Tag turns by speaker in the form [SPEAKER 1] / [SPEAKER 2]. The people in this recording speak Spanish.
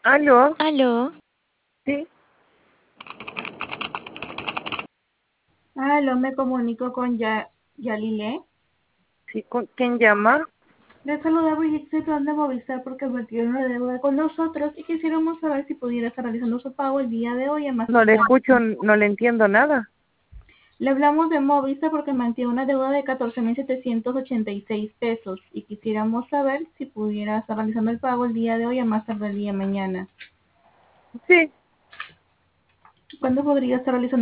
[SPEAKER 1] Aló,
[SPEAKER 2] Aló,
[SPEAKER 1] sí,
[SPEAKER 3] Aló, me comunico con Yalile.
[SPEAKER 1] sí, ¿quién llama?
[SPEAKER 3] Le saluda Brigitte Plan de Movistar porque metieron una deuda con nosotros y quisiéramos saber si pudiera estar realizando su pago el día de hoy a más
[SPEAKER 1] No le
[SPEAKER 3] tardar.
[SPEAKER 1] escucho, no le entiendo nada.
[SPEAKER 3] Le hablamos de Movistar porque mantiene una deuda de 14.786 pesos y quisiéramos saber si pudiera estar realizando el pago el día de hoy a más tardar el día de mañana.
[SPEAKER 1] Sí,
[SPEAKER 3] ¿Cuándo podría estar realizando